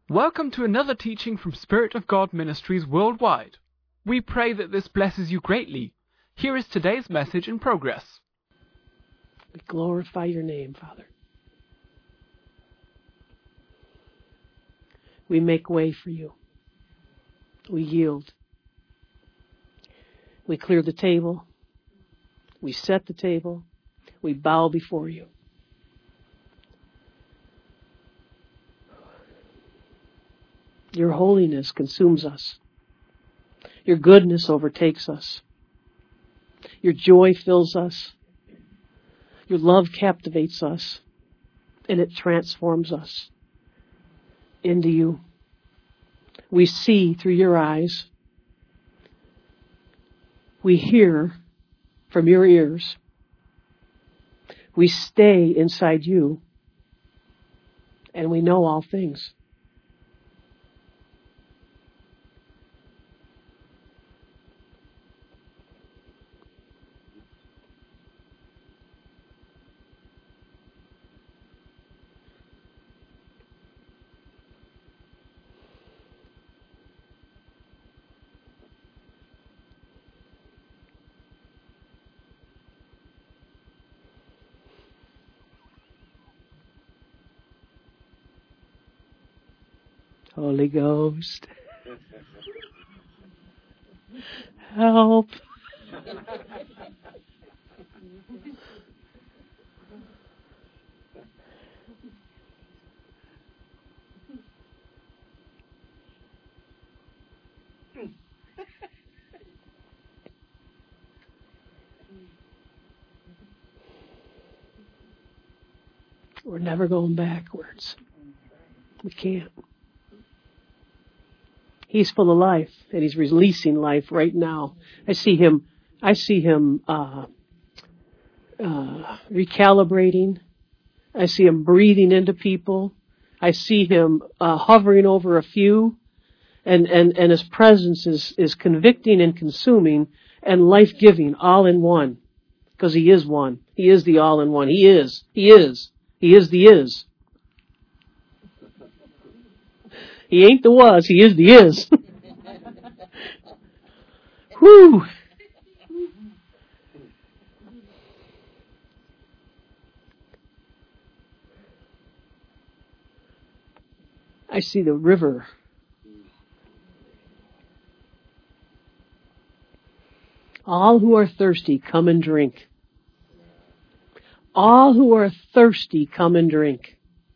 Welcome to another teaching from Spirit of God Ministries worldwide. We pray that this blesses you greatly. Here is today's message in progress. We glorify your name, Father. We make way for you. We yield. We clear the table. We set the table. We bow before you. Your holiness consumes us. Your goodness overtakes us. Your joy fills us. Your love captivates us. And it transforms us into you. We see through your eyes. We hear from your ears. We stay inside you. And we know all things. Holy Ghost, help. We're never going backwards. We can't. He's full of life, and he's releasing life right now. I see him recalibrating. I see him breathing into people. I see him hovering over a few, and his presence is convicting and consuming and life-giving all in one. Because he is one. He is the all-in-one. He is the is. He ain't the was, he is the is. Whew. I see the river. All who are thirsty, come and drink. All who are thirsty, come and drink.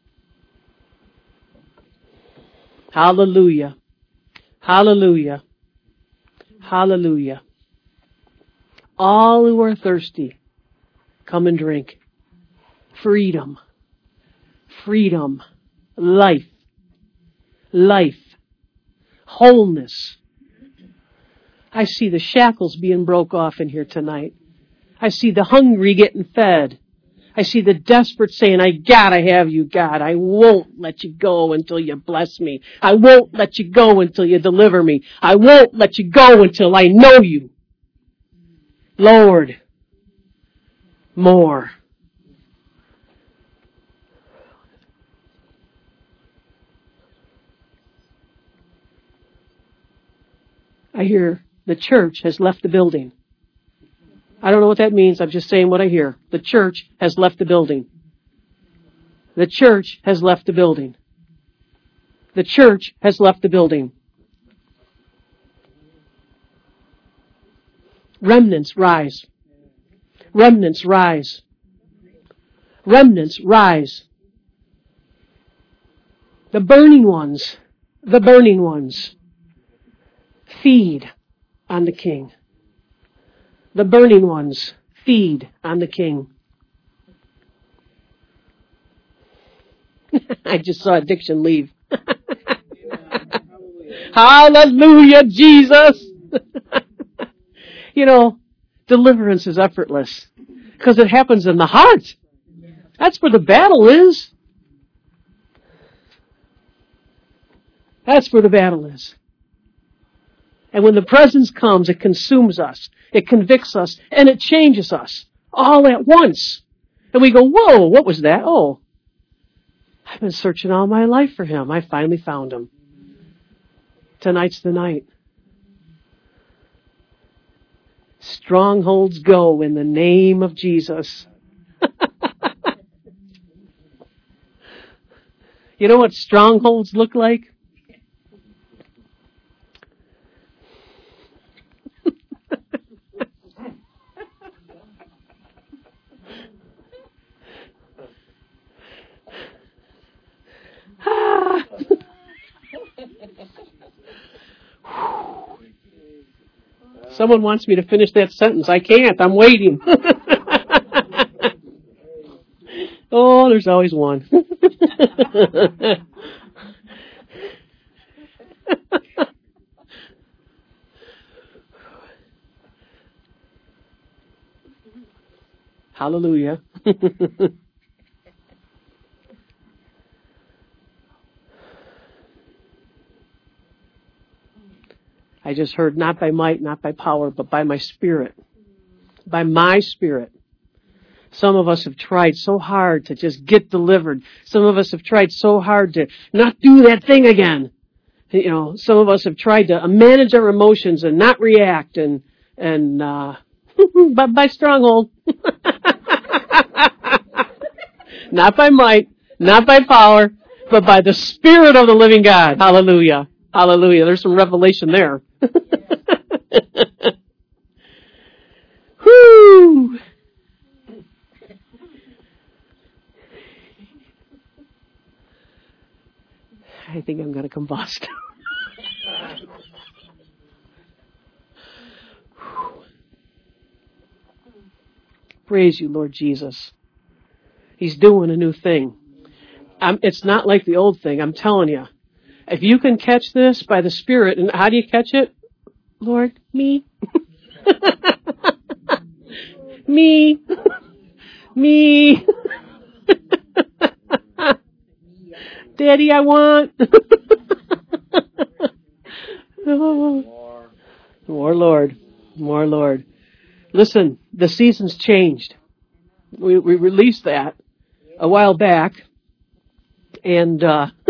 Hallelujah. Hallelujah. Hallelujah. All who are thirsty, come and drink. Freedom. Freedom. Life. Life. Wholeness. I see the shackles being broke off in here tonight. I see the hungry getting fed. I see the desperate saying, I gotta have you, God. I won't let you go until you bless me. I won't let you go until you deliver me. I won't let you go until I know you. Lord, more. I hear the church has left the building. I don't know what that means. I'm just saying what I hear. The church has left the building. The church has left the building. The church has left the building. Remnants rise. Remnants rise. Remnants rise. The burning ones feed on the King. The burning ones feed on the King. I just saw addiction leave. Hallelujah, Jesus. You know, deliverance is effortless because it happens in the heart. That's where the battle is. That's where the battle is. And when the presence comes, it consumes us, it convicts us, and it changes us all at once. And we go, whoa, what was that? Oh, I've been searching all my life for him. I finally found him. Tonight's the night. Strongholds go in the name of Jesus. You know what strongholds look like? Someone wants me to finish that sentence. I can't. I'm waiting. Oh, there's always one. Hallelujah. I just heard, not by might, not by power, but by my Spirit. By my Spirit. Some of us have tried so hard to just get delivered. Some of us have tried so hard to not do that thing again. You know, some of us have tried to manage our emotions and not react and by stronghold. Not by might, not by power, but by the Spirit of the living God. Hallelujah. Hallelujah. There's some revelation there. Whoo! I think I'm going to combust. Praise you, Lord Jesus. He's doing a new thing. It's not like the old thing, I'm telling you. If you can catch this by the Spirit, and how do you catch it? Lord, me. Me. Me. Daddy, I want. More Lord. More Lord. Listen, the season's changed. We released that a while back. And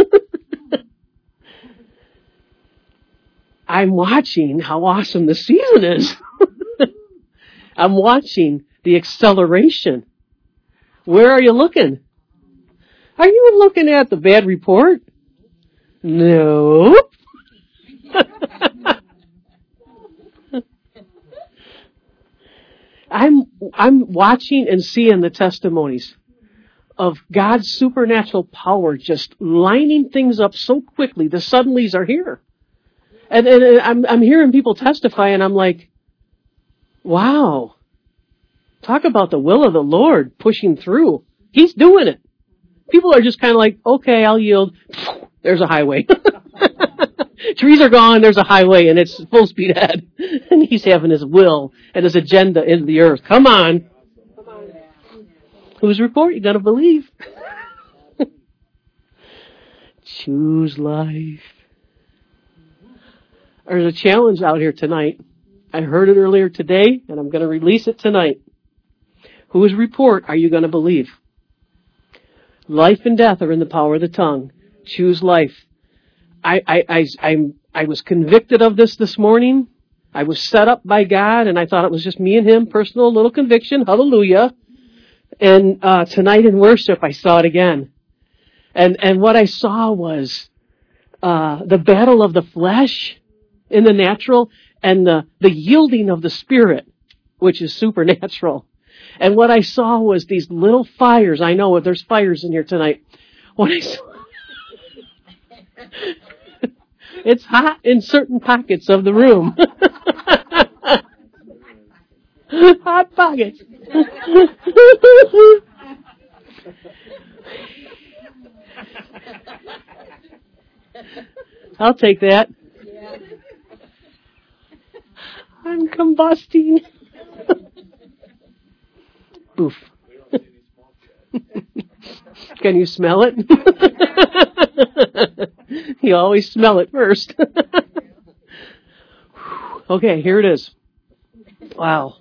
I'm watching how awesome the season is. I'm watching the acceleration. Where are you looking? Are you looking at the bad report? No. I'm watching and seeing the testimonies of God's supernatural power just lining things up so quickly. The suddenlies are here. And I'm hearing people testify and I'm like, wow. Talk about the will of the Lord pushing through. He's doing it. People are just kind of like, okay, I'll yield. There's a highway. Trees are gone, there's a highway, and it's full speed ahead. And he's having his will and his agenda into the earth. Come on. Whose report you gonna believe? Choose life. There's a challenge out here tonight. I heard it earlier today, and I'm going to release it tonight. Whose report are you going to believe? Life and death are in the power of the tongue. Choose life. I was convicted of this morning. I was set up by God, and I thought it was just me and Him, personal little conviction. Hallelujah. And tonight in worship, I saw it again. And what I saw was the battle of the flesh in the natural and the yielding of the Spirit, which is supernatural. And what I saw was these little fires. I know there's fires in here tonight. What I saw, it's hot in certain pockets of the room. Hot pockets. I'll take that. I'm combusting. Boof. Can you smell it? You always smell it first. Okay, here it is. Wow.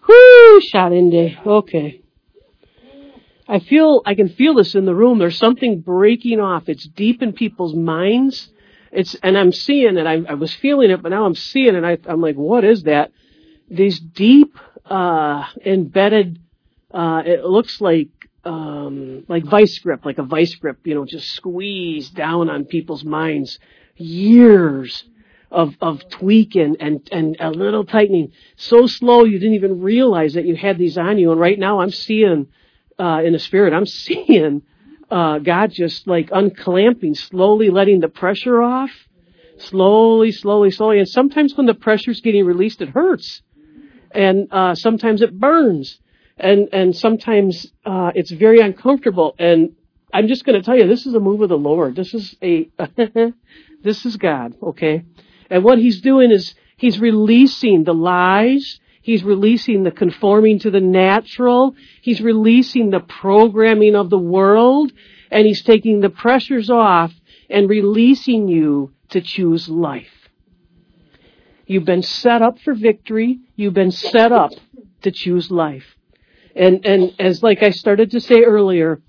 Whoo, Sharinde. Okay. I can feel this in the room. There's something breaking off. It's deep in people's minds. And I'm seeing it. I was feeling it, but now I'm seeing it. I'm like, what is that? These deep, embedded, it looks like vice grip, like a vice grip, just squeezed down on people's minds. Years of tweaking and a little tightening. So slow you didn't even realize that you had these on you. And right now I'm seeing, in the spirit, I'm seeing, God just like unclamping, slowly letting the pressure off. Slowly. And sometimes when the pressure's getting released, it hurts. And, sometimes it burns. And sometimes, it's very uncomfortable. And I'm just going to tell you, this is a move of the Lord. This is this is God, okay? And what He's doing is He's releasing the lies. He's releasing the conforming to the natural. He's releasing the programming of the world. And He's taking the pressures off and releasing you to choose life. You've been set up for victory. You've been set up to choose life. And as like I started to say earlier,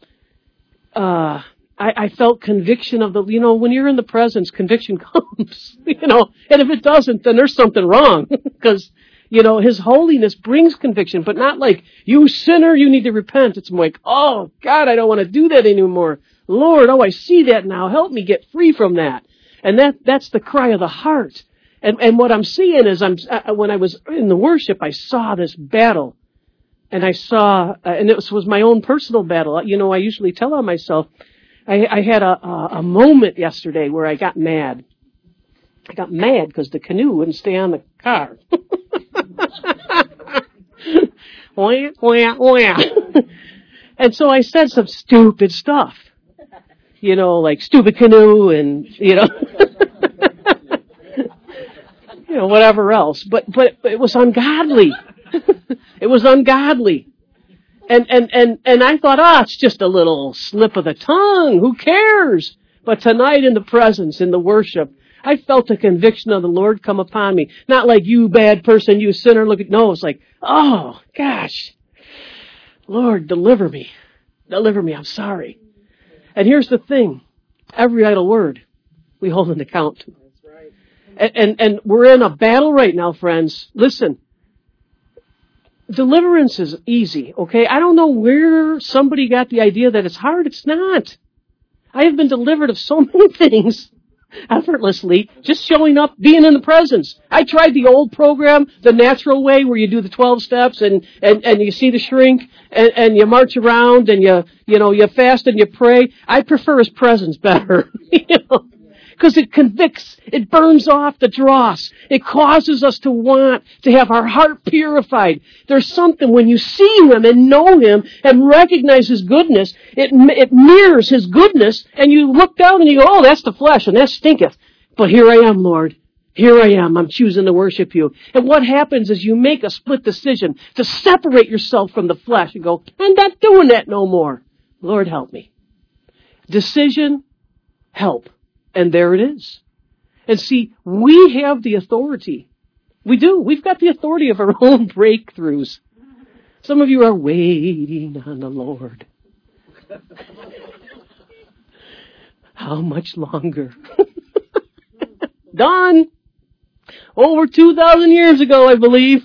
I felt conviction of when you're in the presence, conviction comes, and if it doesn't, then there's something wrong. Because, His holiness brings conviction, but not like, you sinner, you need to repent. It's like, oh, God, I don't want to do that anymore. Lord, I see that now. Help me get free from that. And that's the cry of the heart. And what I'm seeing is when I was in the worship, I saw this battle. And I saw, and it was my own personal battle. I usually tell on myself, I had a moment yesterday where I got mad. I got mad because the canoe wouldn't stay on the car. And so I said some stupid stuff. Like stupid canoe and, whatever else. But it was ungodly. It was ungodly. And I thought, it's just a little slip of the tongue. Who cares? But tonight in the presence, in the worship, I felt the conviction of the Lord come upon me. Not like, you bad person, you sinner, no, it's like, oh, gosh. Lord, deliver me. Deliver me, I'm sorry. And here's the thing. Every idle word we hold an account to. That's right. And we're in a battle right now, friends. Listen. Deliverance is easy, okay? I don't know where somebody got the idea that it's hard. It's not. I have been delivered of so many things effortlessly, just showing up, being in the presence. I tried the old program, the natural way, where you do the 12 steps and you see the shrink and you march around and you fast and you pray. I prefer His presence better, because it convicts, it burns off the dross. It causes us to want to have our heart purified. There's something when you see Him and know Him and recognize His goodness, it mirrors His goodness, and you look down and you go, oh, that's the flesh and that stinketh. But here I am, Lord. Here I am. I'm choosing to worship You. And what happens is you make a split decision to separate yourself from the flesh and go, I'm not doing that no more. Lord, help me. Decision, help. And there it is. And see, we have the authority. We do. We've got the authority of our own breakthroughs. Some of you are waiting on the Lord. How much longer? Done. Over 2,000 years ago, I believe.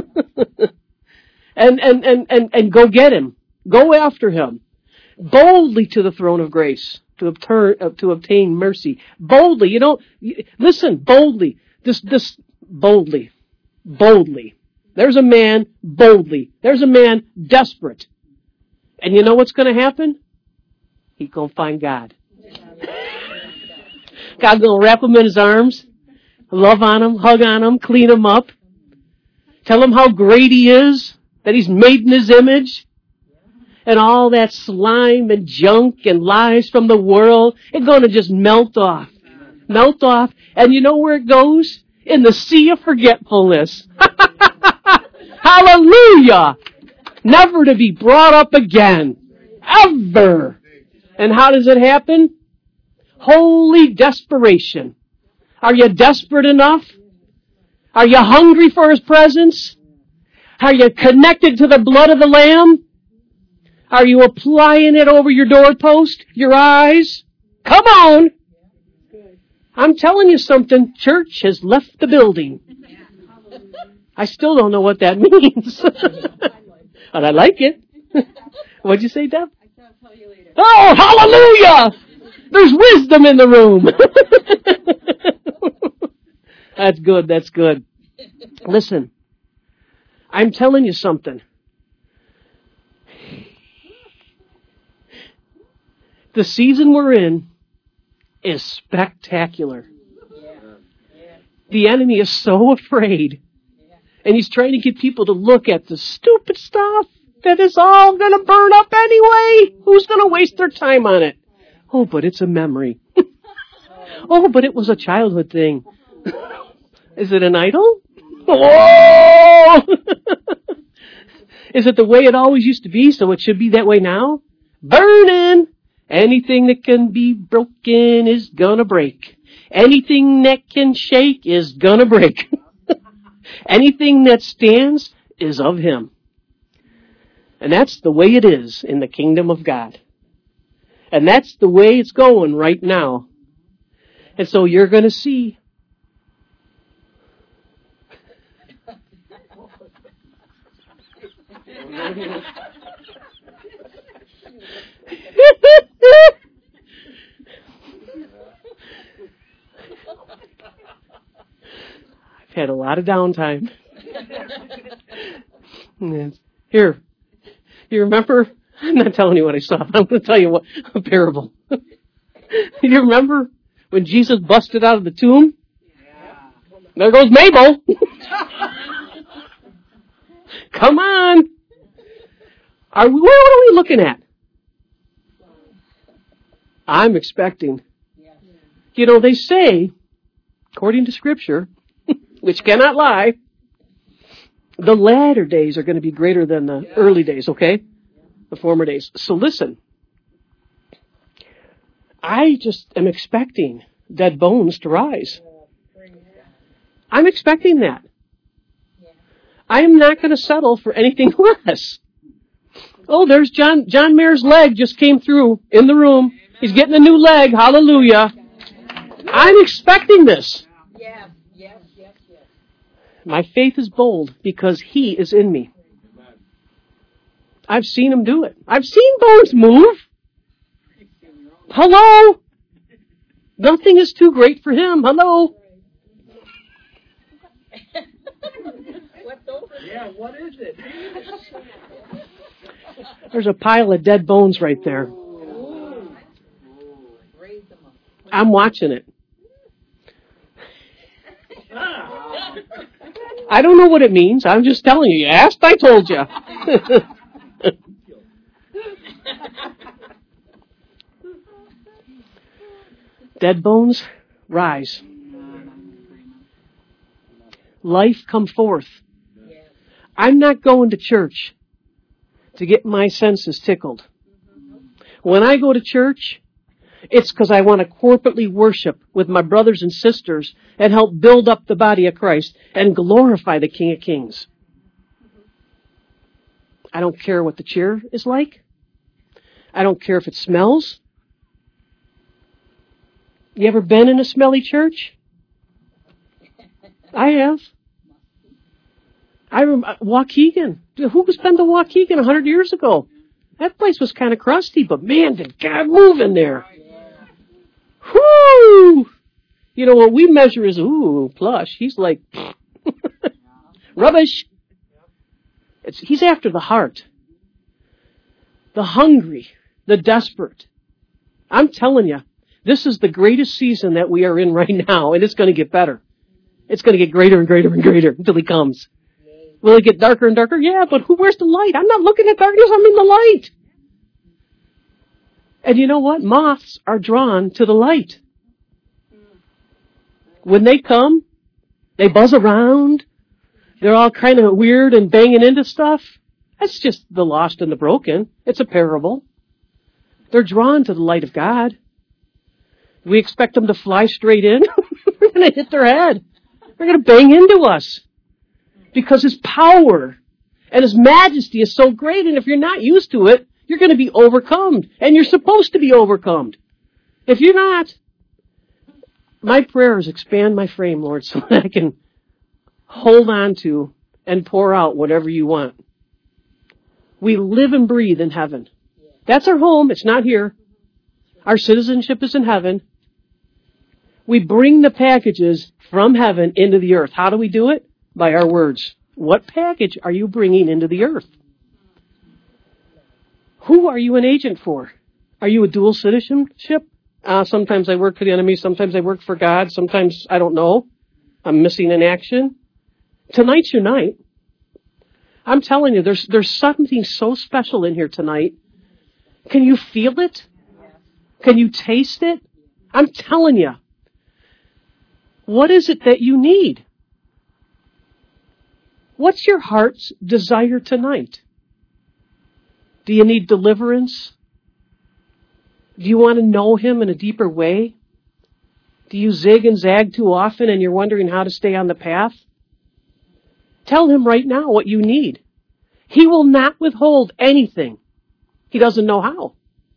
And go get Him. Go after Him. Boldly to the throne of grace. To obtain mercy. Boldly. Listen, boldly. This boldly. Boldly. There's a man boldly. There's a man desperate. And you know what's going to happen? He's going to find God. God's going to wrap him in His arms, love on him, hug on him, clean him up, tell him how great he is, that he's made in His image. And all that slime and junk and lies from the world, it's going to just melt off. Melt off. And you know where it goes? In the sea of forgetfulness. Hallelujah! Never to be brought up again. Ever. And how does it happen? Holy desperation. Are you desperate enough? Are you hungry for His presence? Are you connected to the blood of the Lamb? Are you applying it over your doorpost, your eyes? Come on! I'm telling you something. Church has left the building. I still don't know what that means. But I like it. What'd you say, Deb? I'll tell you later. Oh, hallelujah! There's wisdom in the room. That's good, that's good. Listen, I'm telling you something. The season we're in is spectacular. The enemy is so afraid. And he's trying to get people to look at the stupid stuff that is all going to burn up anyway. Who's going to waste their time on it? Oh, but it's a memory. Oh, but it was a childhood thing. Is it an idol? Oh! Is it the way it always used to be, so it should be that way now? Burning! Anything that can be broken is gonna break. Anything that can shake is gonna break. Anything that stands is of Him. And that's the way it is in the kingdom of God. And that's the way it's going right now. And so you're going to see. I've had a lot of downtime. Here, you remember? I'm not telling you what I saw. I'm going to tell you a parable. You remember when Jesus busted out of the tomb? Yeah. There goes Mabel. Come on. What are we looking at? I'm expecting. You know, they say, according to Scripture, which cannot lie, the latter days are going to be greater than the early days, okay? The former days. So listen, I just am expecting dead bones to rise. I'm expecting that. I am not going to settle for anything less. Oh, there's John Mayer's leg just came through in the room. He's getting a new leg. Hallelujah. I'm expecting this. Yes. My faith is bold because He is in me. I've seen Him do it. I've seen bones move. Hello? Nothing is too great for Him. Hello? What's over? Yeah, what is it? There's a pile of dead bones right there. Raise them up. I'm watching it. I don't know what it means. I'm just telling you. You asked, I told you. Dead bones, rise. Life come forth. I'm not going to church to get my senses tickled. When I go to church, it's because I want to corporately worship with my brothers and sisters and help build up the body of Christ and glorify the King of Kings. I don't care what the chair is like. I don't care if it smells. You ever been in a smelly church? I have. I remember Waukegan. Who's been to Waukegan 100 years ago? That place was kind of crusty, but man, did God move in there. Whoo! You know, what we measure is, plush. He's like, rubbish. He's after the heart. The hungry. The desperate. I'm telling you, this is the greatest season that we are in right now, and it's going to get better. It's going to get greater and greater and greater until He comes. Will it get darker and darker? Yeah, but where's the light? I'm not looking at darkness, I'm in the light. And you know what? Moths are drawn to the light. When they come, they buzz around. They're all kind of weird and banging into stuff. That's just the lost and the broken. It's a parable. They're drawn to the light of God. We expect them to fly straight in. They're going to hit their head. They're going to bang into us. Because His power And His majesty is so great, and if you're not used to it, you're going to be overcome. And you're supposed to be overcome. If you're not, my prayer is expand my frame, Lord, so that I can hold on to and pour out whatever you want. We live and breathe in heaven. That's our home. It's not here. Our citizenship is in heaven. We bring the packages from heaven into the earth. How do we do it? By our words. What package are you bringing into the earth? Who are you an agent for? Are you a dual citizenship? Sometimes I work for the enemy. Sometimes I work for God. Sometimes I don't know. I'm missing in action. Tonight's your night. I'm telling you, there's something so special in here tonight. Can you feel it? Can you taste it? I'm telling you. What is it that you need? What's your heart's desire tonight? Do you need deliverance? Do you want to know Him in a deeper way? Do you zig and zag too often and you're wondering how to stay on the path? Tell Him right now what you need. He will not withhold anything. He doesn't know how.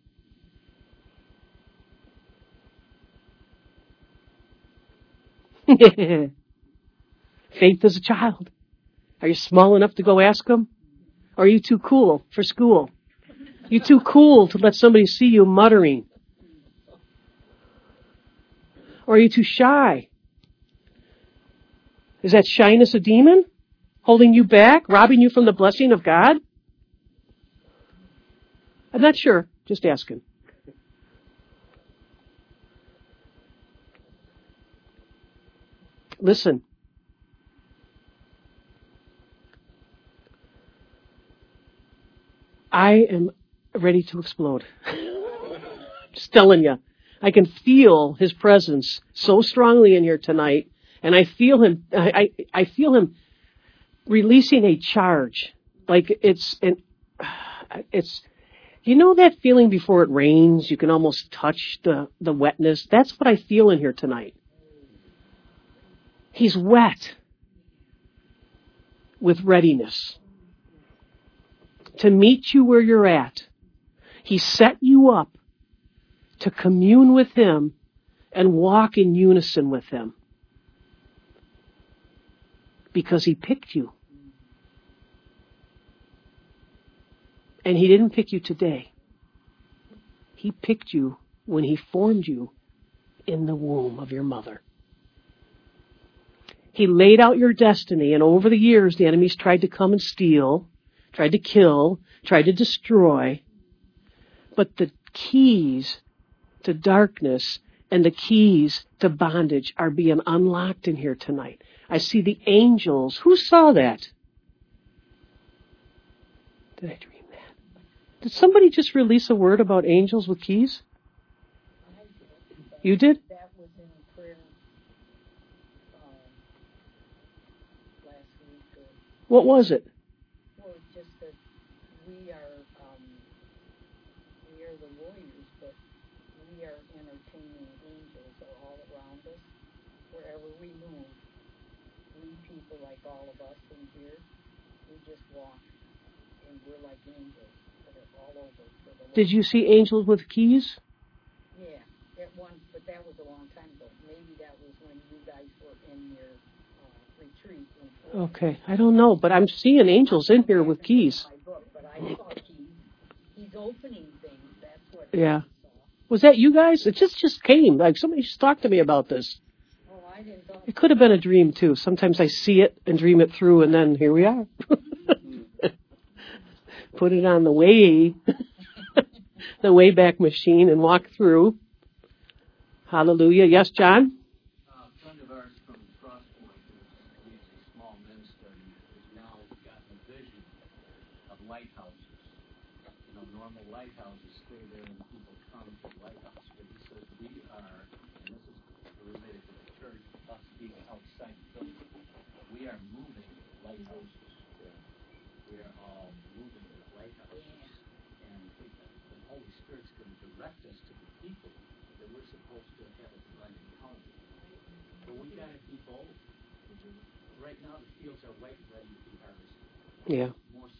Faith as a child. Are you small enough to go ask Him? Or are you too cool for school? You too cool to let somebody see you muttering? Or are you too shy? Is that shyness a demon? Holding you back? Robbing you from the blessing of God? I'm not sure. Just asking. Listen. I am ready to explode. Just telling you. I can feel His presence so strongly in here tonight, and I feel Him. I feel Him releasing a charge, like it's. You know that feeling before it rains? You can almost touch the wetness. That's what I feel in here tonight. He's wet with readiness to meet you where you're at. He set you up to commune with Him and walk in unison with Him. Because He picked you. And He didn't pick you today. He picked you when He formed you in the womb of your mother. He laid out your destiny, and over the years, the enemies tried to come and steal, tried to kill, tried to destroy. But the keys to darkness and the keys to bondage are being unlocked in here tonight. I see the angels. Who saw that? Did I dream that? Did somebody just release a word about angels with keys? You did? That was in prayer last week. What was it? Well, just that we are the warriors, but we are entertaining angels all around us, wherever we move. We people, like all of us in here, we just walk, and we're like angels that are all over for the Lord. Did you see angels with keys? Yeah, at one, but that was a long time ago. Maybe that was when you guys were in your retreat. Okay, I don't know, but I'm seeing angels in here with keys. My book, but I saw keys. He's opening things. That's what Yeah. I saw. Was that you guys? It just came. Like somebody just talked to me about this. Oh, I didn't know. It could have been a dream too. Sometimes I see it and dream it through, and then here we are. Put it on the Wayback Machine and walk through. Hallelujah. Yes, John? A friend of ours from Crosspoint, who leads a small men's study, has now gotten a vision of lighthouses. You know, normal lighthouses stay there and people come to the lighthouse. But he says we are, and this is related to the church, us being outside the building, we are moving lighthouses. We are all moving lighthouses. And the Holy Spirit's going to direct us to the people that we're supposed to have a divine encounter. But we got to be bold. Right now the fields are white, ready to be harvested. Yeah. More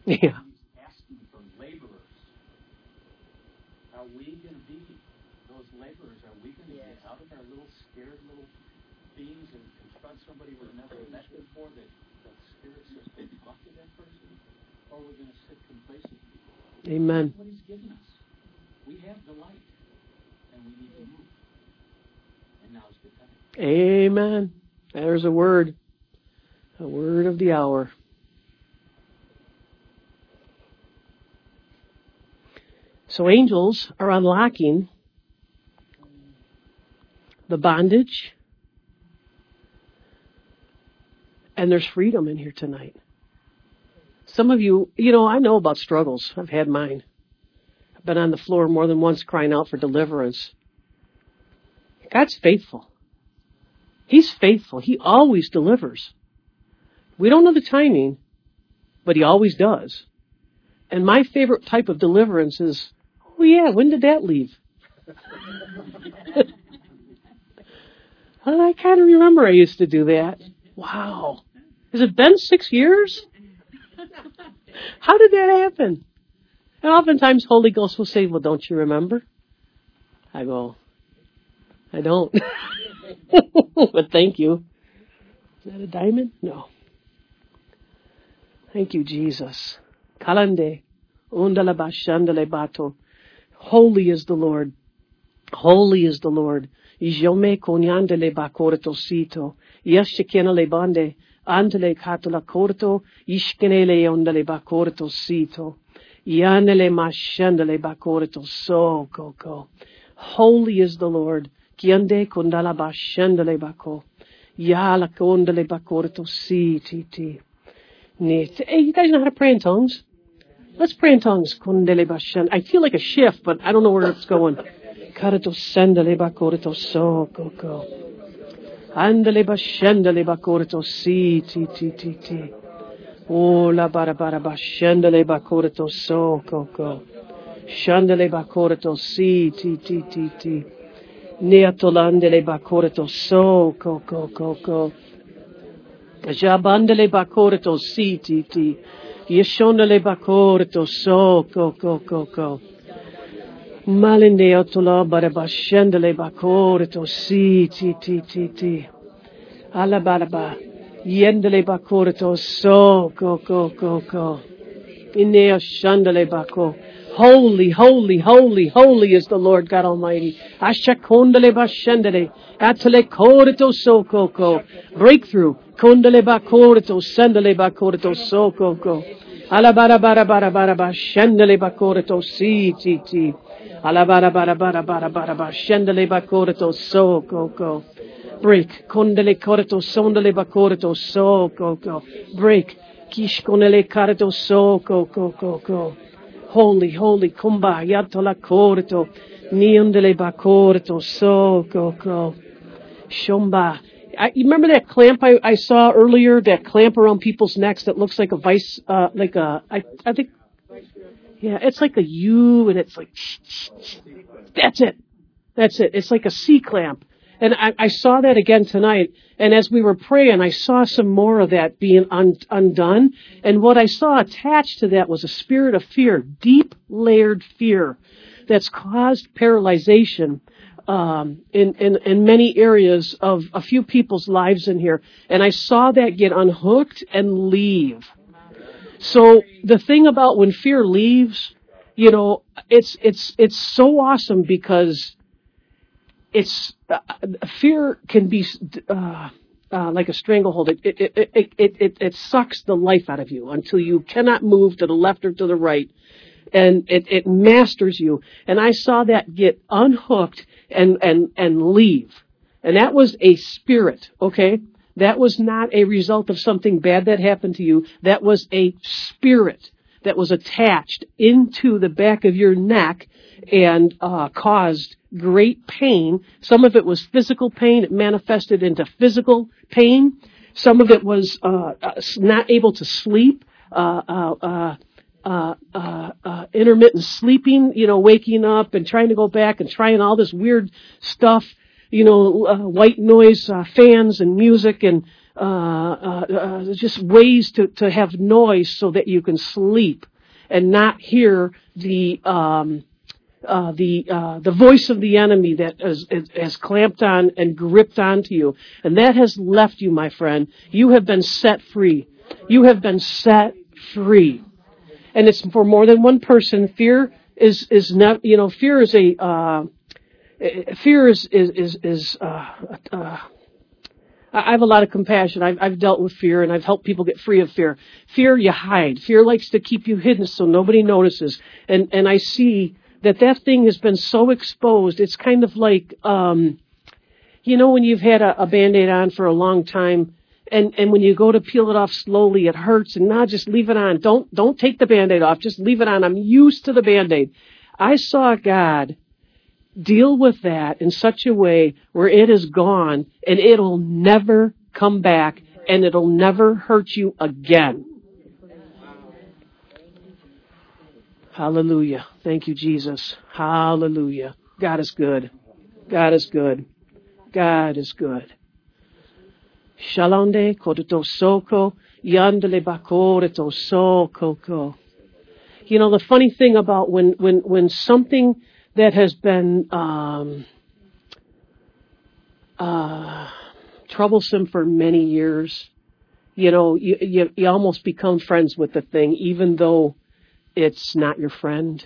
Yeah. He's asking for laborers. Are we going to be those laborers? Are we going to get out of our little scared little beings and confront somebody we've never met before that the Spirit says, go talk to that person? Or are we going to sit complacently? Amen. That's what He's given us. We have the light, and we need to move. And now's the time. Amen. There's a word of the hour. So angels are unlocking the bondage, and there's freedom in here tonight. Some of you, I know about struggles. I've had mine. I've been on the floor more than once crying out for deliverance. God's faithful. He's faithful. He always delivers. We don't know the timing, but He always does. And my favorite type of deliverance is, oh yeah, when did that leave? I kind of remember I used to do that. Wow. Has it been 6 years? How did that happen? And oftentimes Holy Ghost will say, well, don't you remember? I go, I don't. But thank you. Is that a diamond? No. Thank you, Jesus. Kalande. Undala bashandale bato. Holy is the Lord. Holy is the Lord. Ijome konyandele bakorto sito. Yashikena bande. Andele katula korto. Ishkenele ondale bakorto sito. Yanele mashandele bakorto so koko. Holy is the Lord. Kiande kondala bashandele bako. Yala kondale bakorto si titi. Hey, you guys know how to pray in tongues? Let's pray in tongues. Kondele bashan. I feel like a shift, but I don't know where it's going. Karato sendele bakorto so koko. Andele bashandele bakorto si ti. Oh la bara bashandele bakorto so koko. Shandele bakorto si ti. Neatolandele bakorto so koko. Jabandele bakorto si ti. Yeshondele bakorto so koko. Malinde otola barabashendele bakorto si ti. Alabaraba. Yendele bakorto so koko. Ineo shandele bako. Holy, holy, holy, holy is the Lord God Almighty. Ashakondele bashendele. Atele korito so koko. Breakthrough. Kondele bakorito. Sendele bakorito so koko. Alabara shendele bakorito si ti. Alabara shendele bakorito so koko. Break. Kondele korito sondele bakorito so koko. Break. Kishkonele karito so koko. Holy, holy, kumba, yatola korito, niondele bakorito, so, koko, shomba. You remember that clamp I saw earlier, that clamp around people's necks that looks like a vice, I think, yeah, it's like a U, and it's like, that's it. It's like a C clamp. And I saw that again tonight. And as we were praying, I saw some more of that being undone. And what I saw attached to that was a spirit of fear, deep layered fear that's caused paralyzation in many areas of a few people's lives in here. And I saw that get unhooked and leave. So the thing about when fear leaves, it's so awesome because fear can be like a stranglehold. It sucks the life out of you until you cannot move to the left or to the right, and it masters you. And I saw that get unhooked and leave, and that was a spirit. Okay, that was not a result of something bad that happened to you. That was a spirit that was attached into the back of your neck and caused great pain. Some of it was physical pain. It manifested into physical pain. Some of it was not able to sleep, intermittent sleeping, waking up and trying to go back and trying all this weird stuff, white noise, fans and music and just ways to have noise so that you can sleep and not hear the voice of the enemy that has clamped on and gripped onto you. And that has left you, my friend. You have been set free. You have been set free. And it's for more than one person. Fear is not, fear is I have a lot of compassion. I've dealt with fear, and I've helped people get free of fear. Fear, you hide. Fear likes to keep you hidden so nobody notices. And I see that thing has been so exposed. It's kind of like, when you've had a Band-Aid on for a long time, and when you go to peel it off slowly, it hurts, and now just leave it on. Don't take the Band-Aid off. Just leave it on. I'm used to the Band-Aid. I saw God deal with that in such a way where it is gone and it'll never come back and it'll never hurt you again. Hallelujah. Thank you, Jesus. Hallelujah. God is good. God is good. God is good. Shalonde koto soko yandele bakore to soko. The funny thing about when something that has been troublesome for many years, you almost become friends with the thing, even though it's not your friend.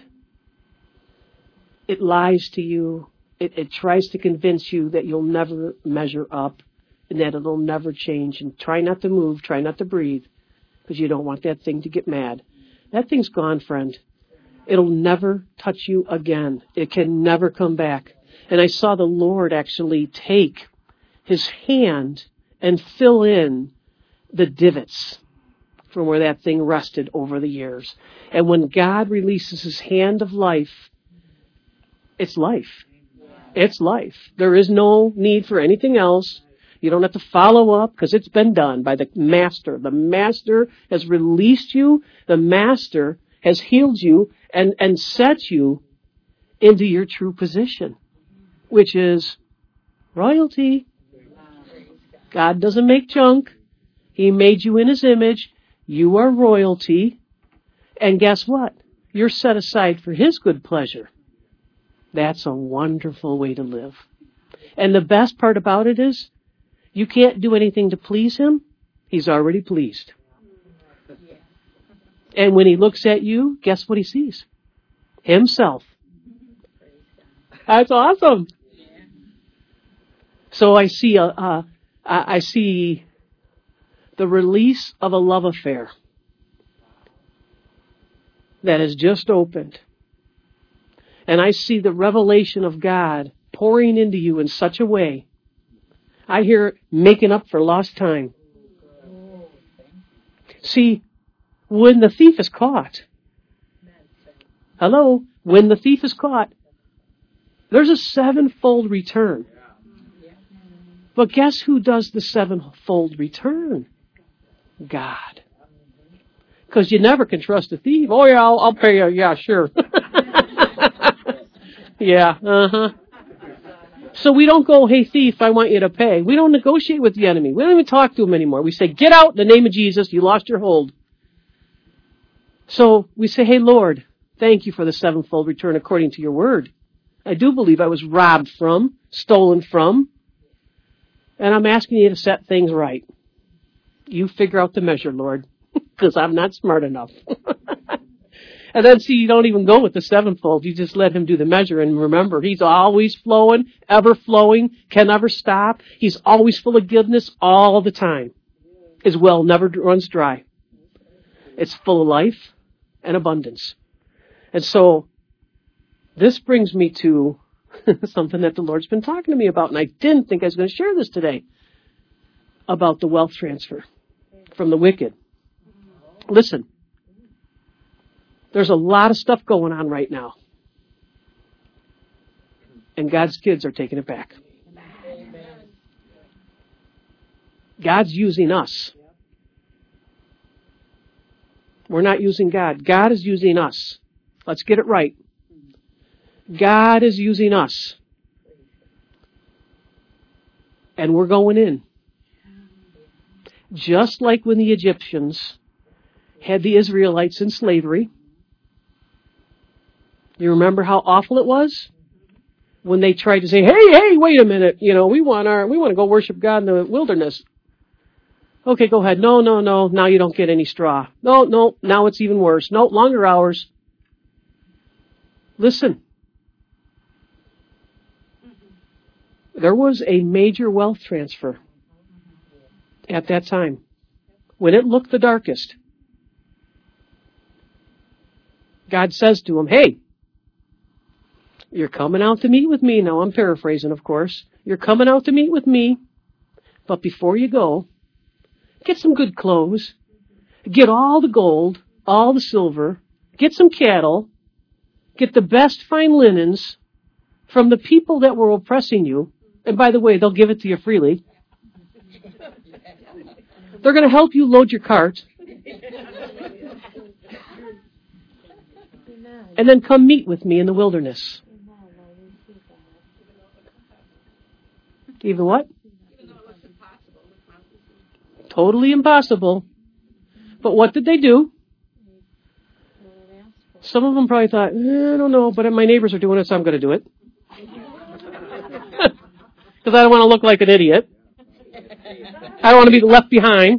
It lies to you. It tries to convince you that you'll never measure up and that it'll never change. And try not to move, try not to breathe, because you don't want that thing to get mad. That thing's gone, friend. It'll never touch you again. It can never come back. And I saw the Lord actually take His hand and fill in the divots from where that thing rested over the years. And when God releases His hand of life, it's life. It's life. There is no need for anything else. You don't have to follow up because it's been done by the Master. The Master has released you. The Master has healed you and set you into your true position, which is royalty. God doesn't make junk. He made you in His image. You are royalty. And guess what? You're set aside for His good pleasure. That's a wonderful way to live. And the best part about it is, you can't do anything to please Him. He's already pleased. And when He looks at you, guess what He sees? Himself. That's awesome. So I see I see the release of a love affair that has just opened. And I see the revelation of God pouring into you in such a way. I hear it making up for lost time. See, when the thief is caught, when the thief is caught, there's a sevenfold return. But guess who does the sevenfold return? God. Because you never can trust a thief. Oh yeah, I'll pay you. Yeah, sure. Yeah, So we don't go, hey thief, I want you to pay. We don't negotiate with the enemy. We don't even talk to him anymore. We say, get out in the name of Jesus. You lost your hold. So we say, hey Lord, thank you for the sevenfold return according to your word. I do believe I was robbed from, stolen from, and I'm asking you to set things right. You figure out the measure, Lord, because I'm not smart enough. And then see, you don't even go with the sevenfold. You just let Him do the measure. And remember, He's always flowing, ever flowing, can never stop. He's always full of goodness all the time. His well never runs dry. It's full of life and abundance. And so this brings me to something that the Lord's been talking to me about. And I didn't think I was going to share this today, about the wealth transfer from the wicked. Listen. There's a lot of stuff going on right now. And God's kids are taking it back. God's using us. We're not using God. God is using us. Let's get it right. God is using us. And we're going in. Just like when the Egyptians had the Israelites in slavery. You remember how awful it was? When they tried to say, hey, wait a minute, we want to go worship God in the wilderness. Okay, go ahead. No, now you don't get any straw. No, now it's even worse. No, longer hours. Listen. There was a major wealth transfer at that time, when it looked the darkest. God says to him, hey, you're coming out to meet with me. Now, I'm paraphrasing, of course. You're coming out to meet with me. But before you go, get some good clothes. Get all the gold, all the silver. Get some cattle. Get the best fine linens from the people that were oppressing you. And by the way, they'll give it to you freely. They're going to help you load your cart. And then come meet with me in the wilderness. Even what? Totally impossible. But what did they do? Some of them probably thought, I don't know, but my neighbors are doing it, so I'm going to do it. Because I don't want to look like an idiot. I don't want to be left behind.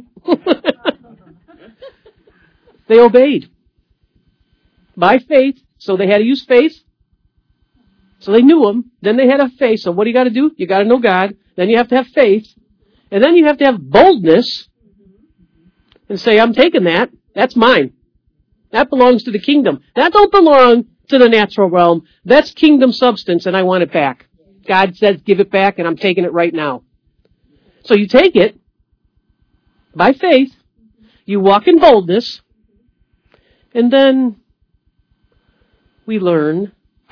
They obeyed. By faith. So they had to use faith. So they knew him. Then they had to have faith. So what do you got to do? You got to know God. Then you have to have faith. And then you have to have boldness. And say, I'm taking that. That's mine. That belongs to the kingdom. That don't belong to the natural realm. That's kingdom substance and I want it back. God says give it back and I'm taking it right now. So you take it by faith. You walk in boldness. And then we learn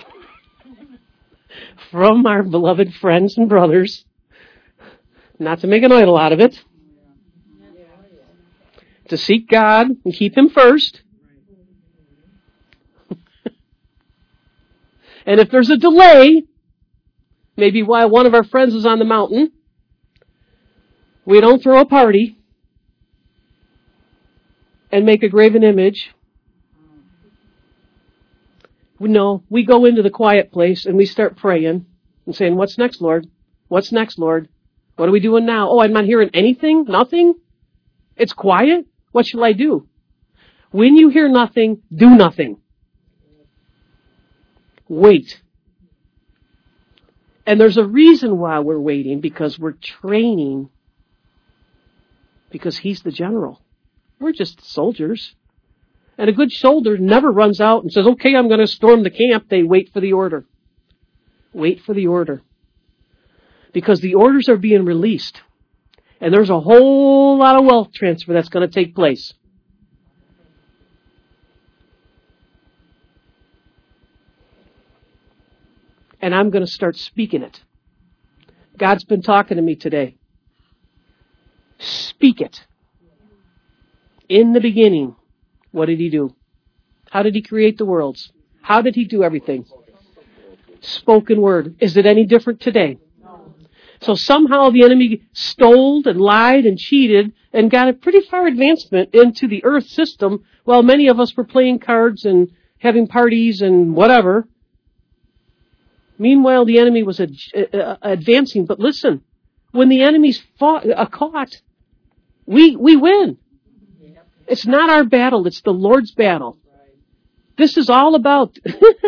from our beloved friends and brothers not to make an idol out of it. To seek God and keep Him first. And if there's a delay, maybe while one of our friends is on the mountain, we don't throw a party and make a graven image. No, we go into the quiet place and we start praying and saying, what's next, Lord? What's next, Lord? What are we doing now? Oh, I'm not hearing anything? Nothing? It's quiet? What shall I do? When you hear nothing, do nothing. Wait. And there's a reason why we're waiting, because we're training. Because He's the general. We're just soldiers. And a good soldier never runs out and says, okay, I'm going to storm the camp. They wait for the order. Wait for the order. Because the orders are being released. And there's a whole lot of wealth transfer that's going to take place. And I'm going to start speaking it. God's been talking to me today. Speak it. In the beginning, what did He do? How did He create the worlds? How did He do everything? Spoken word. Is it any different today? So somehow the enemy stole and lied and cheated and got a pretty far advancement into the earth system while many of us were playing cards and having parties and whatever. Meanwhile, the enemy was advancing. But listen, when the enemy's caught, we win. It's not our battle. It's the Lord's battle. This is all about...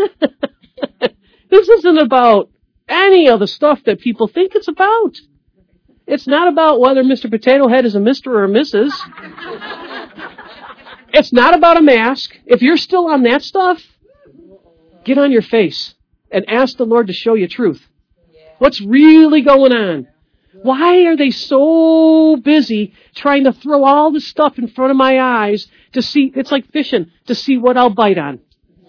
This isn't about any of the stuff that people think it's about. It's not about whether Mr. Potato Head is a Mr. or a Mrs. It's not about a mask. If you're still on that stuff, get on your face and ask the Lord to show you truth. What's really going on? Why are they so busy trying to throw all this stuff in front of my eyes to see? It's like fishing, to see what I'll bite on.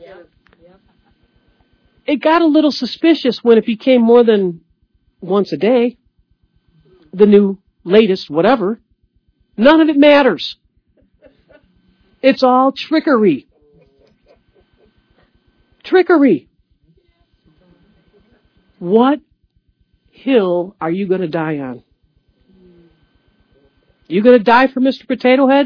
It got a little suspicious when it became more than once a day. The new, latest, whatever. None of it matters. It's all trickery. Trickery. What hill are you going to die on? You going to die for Mr. Potato Head?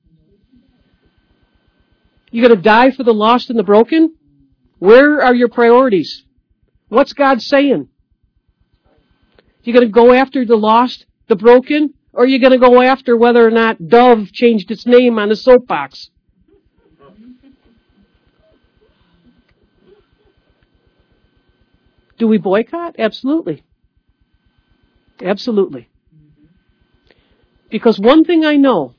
You going to die for the lost and the broken? Where are your priorities? What's God saying? You going to go after the lost, the broken, or are you going to go after whether or not Dove changed its name on the soapbox? Do we boycott? Absolutely. Absolutely. Because one thing I know,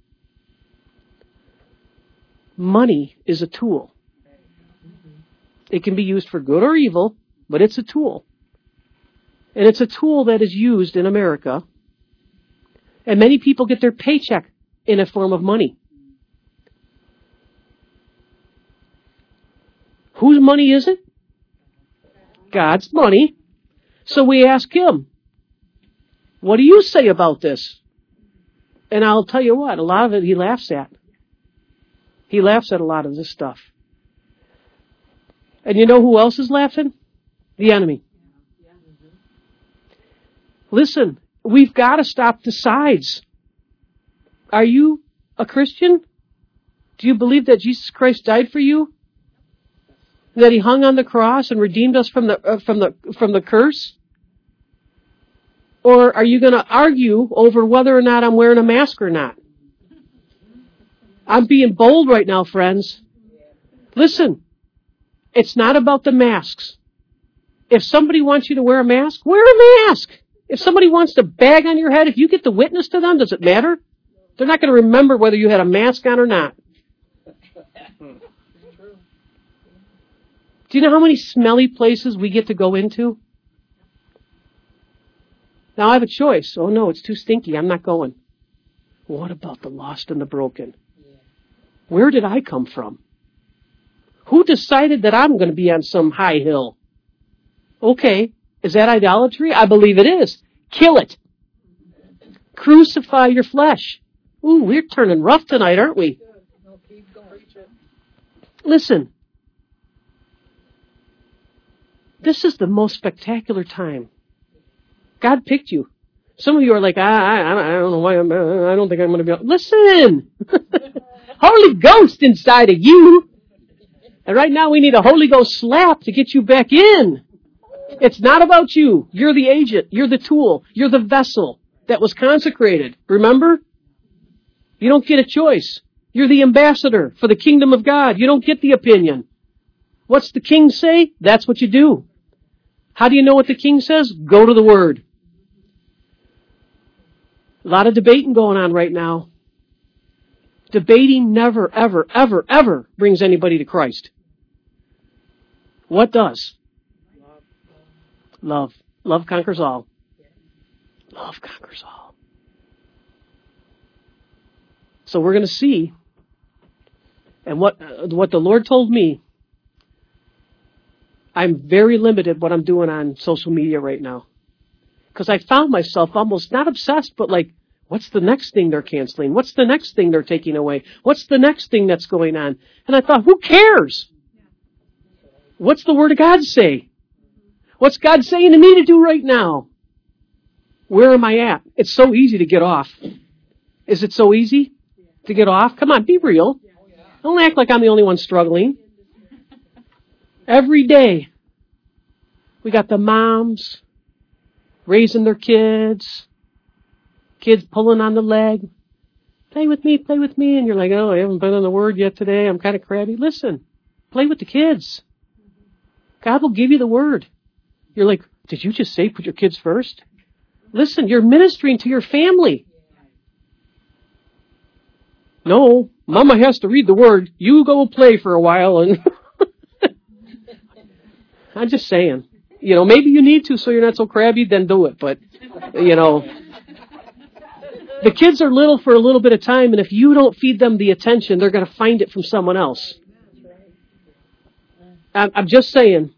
money is a tool. It can be used for good or evil, but it's a tool. And it's a tool that is used in America. And many people get their paycheck in a form of money. Whose money is it? God's money. So we ask Him, what do you say about this? And I'll tell you what, a lot of it He laughs at. He laughs at a lot of this stuff. And you know who else is laughing? The enemy. Listen, we've got to stop the sides. Are you a Christian? Do you believe that Jesus Christ died for you? That He hung on the cross and redeemed us from the curse? Or are you going to argue over whether or not I'm wearing a mask or not? I'm being bold right now, friends. Listen, it's not about the masks. If somebody wants you to wear a mask, wear a mask. If somebody wants to bag on your head, if you get to witness to them, does it matter? They're not going to remember whether you had a mask on or not. Do you know how many smelly places we get to go into? Now I have a choice. Oh no, it's too stinky. I'm not going. What about the lost and the broken? Where did I come from? Who decided that I'm going to be on some high hill? Okay, is that idolatry? I believe it is. Kill it. Crucify your flesh. Ooh, we're turning rough tonight, aren't we? Listen. This is the most spectacular time. God picked you. Some of you are like, I don't know why I don't think I'm going to be able. Listen! Holy Ghost inside of you. And right now we need a Holy Ghost slap to get you back in. It's not about you. You're the agent. You're the tool. You're the vessel that was consecrated. Remember? You don't get a choice. You're the ambassador for the kingdom of God. You don't get the opinion. What's the king say? That's what you do. How do you know what the king says? Go to the Word. A lot of debating going on right now. Debating never, ever, ever, ever brings anybody to Christ. What does? Love. Love conquers all. Love conquers all. So we're going to see, and what the Lord told me, I'm very limited what I'm doing on social media right now. Because I found myself almost not obsessed, but like, what's the next thing they're canceling? What's the next thing they're taking away? What's the next thing that's going on? And I thought, who cares? What's the Word of God say? What's God saying to me to do right now? Where am I at? It's so easy to get off. Is it so easy to get off? Come on, be real. Don't act like I'm the only one struggling. Every day, we got the moms raising their kids pulling on the leg. Play with me, and you're like, oh, I haven't been on the Word yet today. I'm kind of crabby. Listen, play with the kids. God will give you the Word. You're like, did you just say put your kids first? Listen, you're ministering to your family. No, Mama has to read the Word. You go play for a while and... I'm just saying. You know, maybe you need to so you're not so crabby, then do it. But, you know, the kids are little for a little bit of time, and if you don't feed them the attention, they're going to find it from someone else. I'm just saying.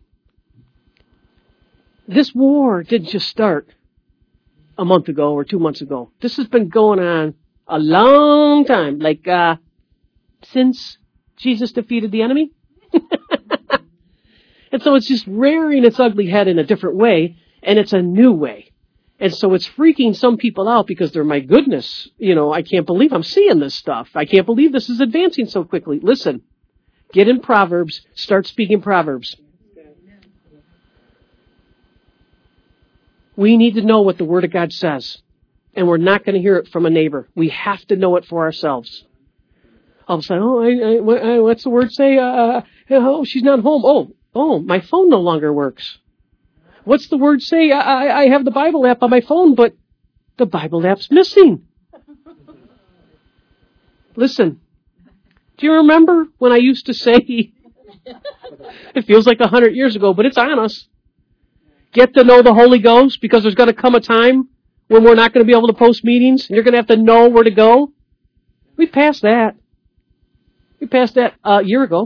This war didn't just start a month ago or 2 months ago. This has been going on a long time, like since Jesus defeated the enemy. And so it's just rearing its ugly head in a different way, and it's a new way. And so it's freaking some people out because they're, my goodness, I can't believe I'm seeing this stuff. I can't believe this is advancing so quickly. Listen, get in Proverbs, start speaking Proverbs. We need to know what the Word of God says. And we're not going to hear it from a neighbor. We have to know it for ourselves. All of a sudden, what's the Word say? She's not home. Oh, my phone no longer works. What's the Word say? I have the Bible app on my phone, but the Bible app's missing. Listen, do you remember when I used to say, it feels like 100 years ago, but it's on us. Get to know the Holy Ghost, because there's going to come a time when we're not going to be able to post meetings, and you're going to have to know where to go. We passed that. We passed that a year ago.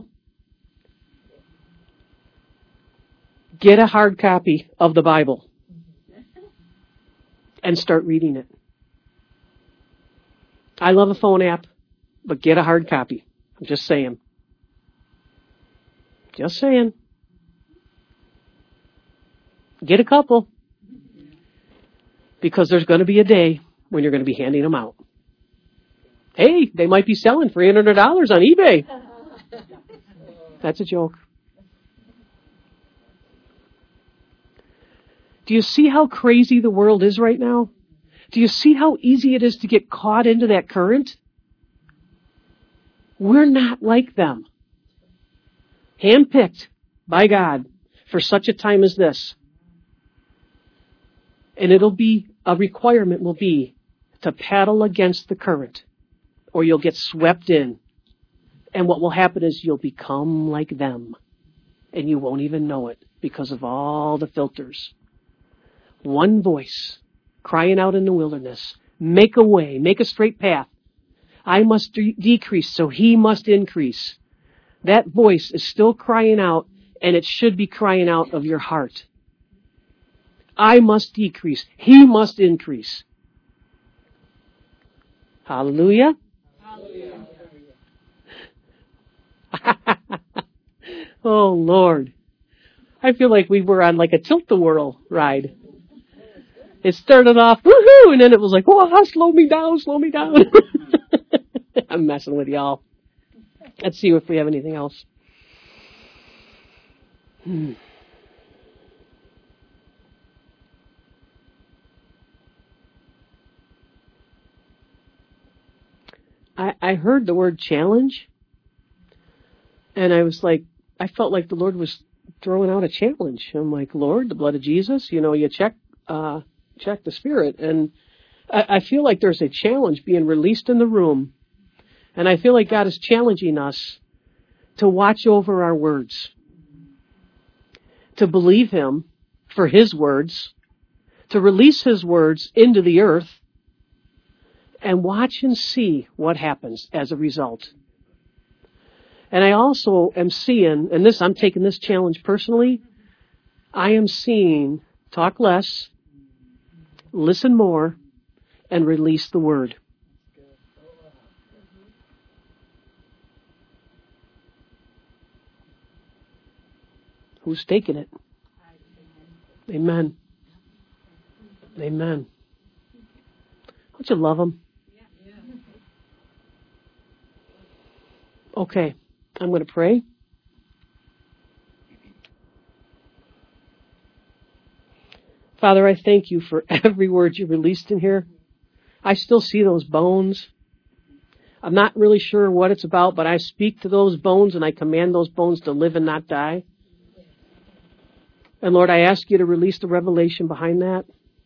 Get a hard copy of the Bible and start reading it. I love a phone app, but get a hard copy. I'm just saying. Just saying. Get a couple. Because there's going to be a day when you're going to be handing them out. Hey, they might be selling for $800 on eBay. That's a joke. Do you see how crazy the world is right now? Do you see how easy it is to get caught into that current? We're not like them. Handpicked by God for such a time as this. And a requirement will be to paddle against the current, or you'll get swept in. And what will happen is you'll become like them. And you won't even know it because of all the filters. One voice crying out in the wilderness, make a way, make a straight path. I must decrease, so he must increase. That voice is still crying out, and it should be crying out of your heart. I must decrease, he must increase. Hallelujah. Hallelujah. Oh, Lord. I feel like we were on like a tilt-a-whirl ride. It started off, woohoo, and then it was like, oh, slow me down. I'm messing with y'all. Let's see if we have anything else. I heard the word challenge, and I was like, I felt like the Lord was throwing out a challenge. I'm like, Lord, the blood of Jesus, you check the Spirit. And I feel like there's a challenge being released in the room. And I feel like God is challenging us to watch over our words, to believe Him for His words, to release His words into the earth, and watch and see what happens as a result. And I also am seeing, and I'm taking this challenge personally, I am seeing talk less, listen more, and release the word. Who's taking it? Amen. Amen. Don't you love Him? Okay, I'm going to pray. Father, I thank you for every word you released in here. I still see those bones. I'm not really sure what it's about, but I speak to those bones and I command those bones to live and not die. And Lord, I ask you to release the revelation behind that.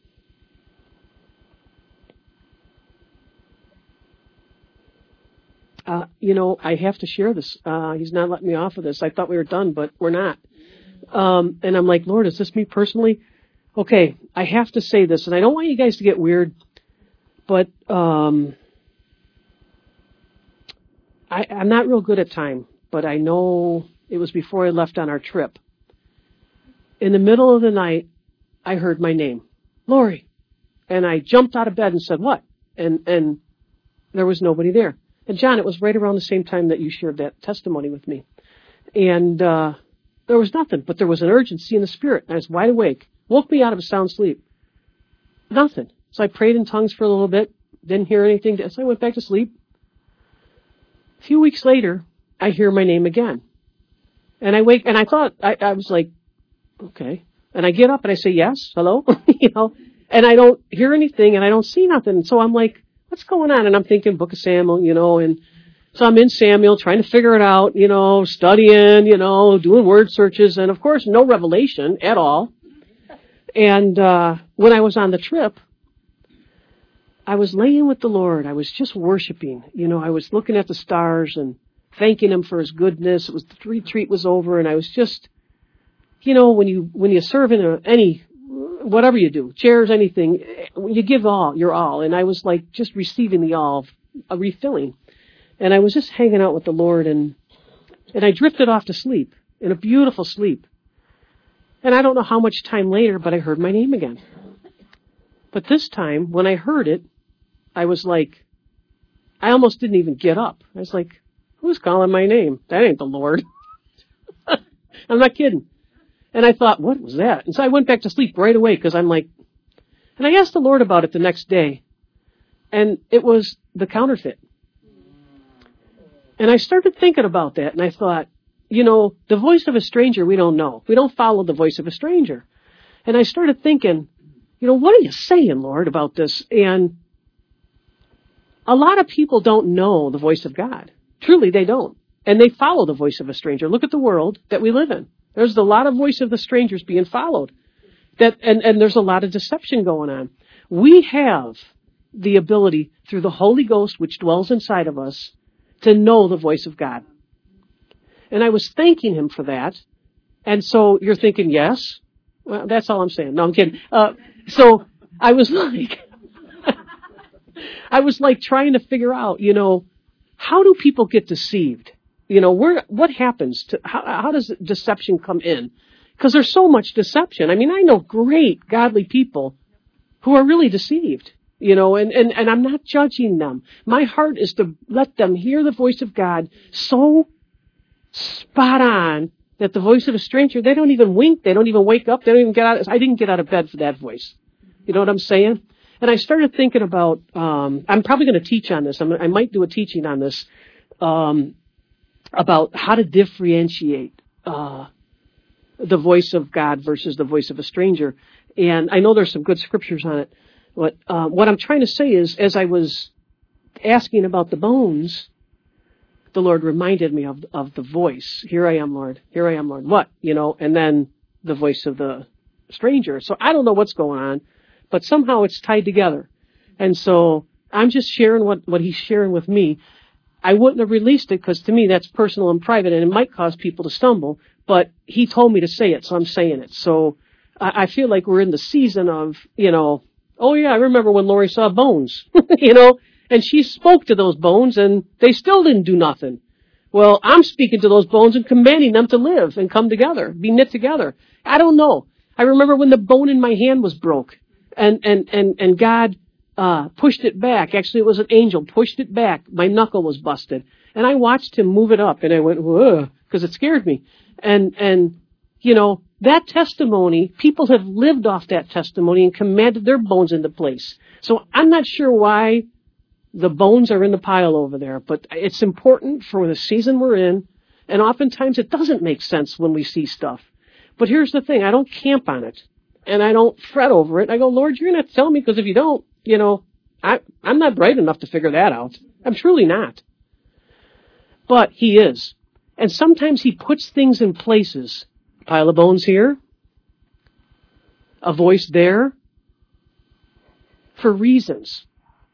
I have to share this. He's not letting me off of this. I thought we were done, but we're not. And I'm like, Lord, is this me personally? Okay, I have to say this, and I don't want you guys to get weird, but I'm not real good at time, but I know it was before I left on our trip. In the middle of the night, I heard my name, Lori, and I jumped out of bed and said, what? And there was nobody there. And John, it was right around the same time that you shared that testimony with me. And there was nothing, but there was an urgency in the Spirit. I was wide awake. Woke me out of a sound sleep. Nothing. So I prayed in tongues for a little bit, didn't hear anything, so I went back to sleep. A few weeks later, I hear my name again. And I wake, and I thought, I was like, okay. And I get up and I say, yes, hello, and I don't hear anything and I don't see nothing. So I'm like, what's going on? And I'm thinking Book of Samuel, and so I'm in Samuel trying to figure it out, studying, doing word searches, and of course no revelation at all. And when I was on the trip, I was laying with the Lord. I was just worshiping. I was looking at the stars and thanking Him for His goodness. The retreat was over, and I was just, when you serve in any, whatever you do, chairs, anything, you give your all. And I was like just receiving the all, a refilling. And I was just hanging out with the Lord, and I drifted off to sleep, in a beautiful sleep. And I don't know how much time later, but I heard my name again. But this time, when I heard it, I was like, I almost didn't even get up. I was like, who's calling my name? That ain't the Lord. I'm not kidding. And I thought, what was that? And so I went back to sleep right away, because I'm like, and I asked the Lord about it the next day. And it was the counterfeit. And I started thinking about that, and I thought, the voice of a stranger we don't know. We don't follow the voice of a stranger. And I started thinking, what are you saying, Lord, about this? And a lot of people don't know the voice of God. Truly, they don't. And they follow the voice of a stranger. Look at the world that we live in. There's a lot of voice of the strangers being followed. And there's a lot of deception going on. We have the ability, through the Holy Ghost, which dwells inside of us, to know the voice of God. And I was thanking Him for that. And so you're thinking, yes? Well, that's all I'm saying. No, I'm kidding. So I was like, trying to figure out, how do people get deceived? What happens how does deception come in? Because there's so much deception. I mean, I know great godly people who are really deceived, and I'm not judging them. My heart is to let them hear the voice of God so spot on that the voice of a stranger, they don't even wink, they don't even wake up, they don't even get out. I didn't get out of bed for that voice. You know what I'm saying? And I started thinking about, I'm probably going to teach on this. I might do a teaching on this, about how to differentiate the voice of God versus the voice of a stranger. And I know there's some good scriptures on it. But what I'm trying to say is, as I was asking about the bones, the Lord reminded me of the voice. Here I am, Lord. Here I am, Lord. What? And then the voice of the stranger. So I don't know what's going on, but somehow it's tied together. And so I'm just sharing what He's sharing with me. I wouldn't have released it, because to me that's personal and private, and it might cause people to stumble, but He told me to say it, so I'm saying it. So I feel like we're in the season of, oh yeah, I remember when Lori saw bones, and she spoke to those bones and they still didn't do nothing. Well, I'm speaking to those bones and commanding them to live and come together, be knit together. I don't know. I remember when the bone in my hand was broke and God pushed it back. Actually, it was an angel, pushed it back. My knuckle was busted. And I watched Him move it up, and I went, whoa, because it scared me. And that testimony, people have lived off that testimony and commanded their bones into place. So I'm not sure why the bones are in the pile over there, but it's important for the season we're in, and oftentimes it doesn't make sense when we see stuff. But here's the thing, I don't camp on it, and I don't fret over it. I go, Lord, you're going to have to tell me, because if you don't, I'm not bright enough to figure that out. I'm truly not. But He is. And sometimes He puts things in places. A pile of bones here, a voice there, for reasons.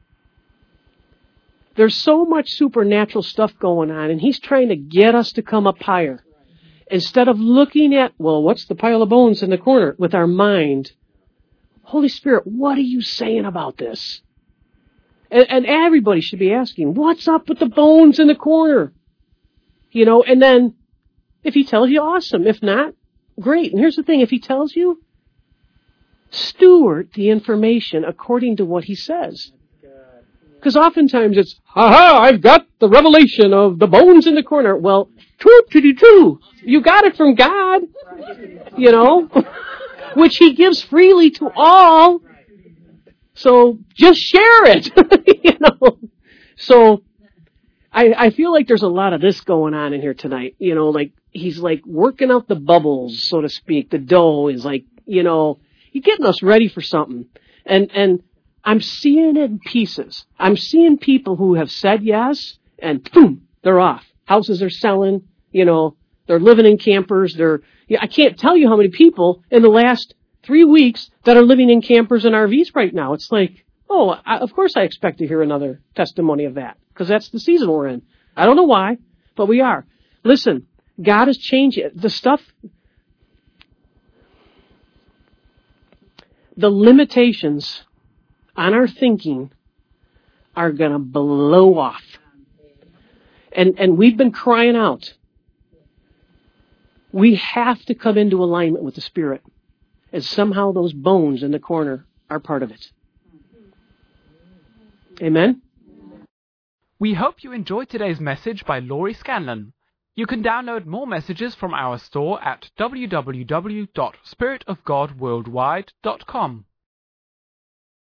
There's so much supernatural stuff going on, and He's trying to get us to come up higher. Instead of looking at, well, what's the pile of bones in the corner, with our mind, Holy Spirit, what are you saying about this? And everybody should be asking, what's up with the bones in the corner? And then if He tells you, awesome. If not, great. And here's the thing, if He tells you, steward the information according to what He says. Because oftentimes it's, I've got the revelation of the bones in the corner. Well, true. You got it from God, which He gives freely to all. So just share it, you know. So I feel like there's a lot of this going on in here tonight, you know, like he's like working out the bubbles, so to speak. The dough is like, you know, he's getting us ready for something. And I'm seeing it in pieces. I'm seeing people who have said yes and boom, they're off. Houses are selling, you know, they're living in campers. I can't tell you how many people in the last 3 weeks that are living in campers and RVs right now. It's like, of course I expect to hear another testimony of that because that's the season we're in. I don't know why, but we are. Listen, God has changed it. The limitations on our thinking are going to blow off. And we've been crying out. We have to come into alignment with the Spirit. And somehow those bones in the corner are part of it. Amen? We hope you enjoyed today's message by Laurie Scanlon. You can download more messages from our store at www.spiritofgodworldwide.com.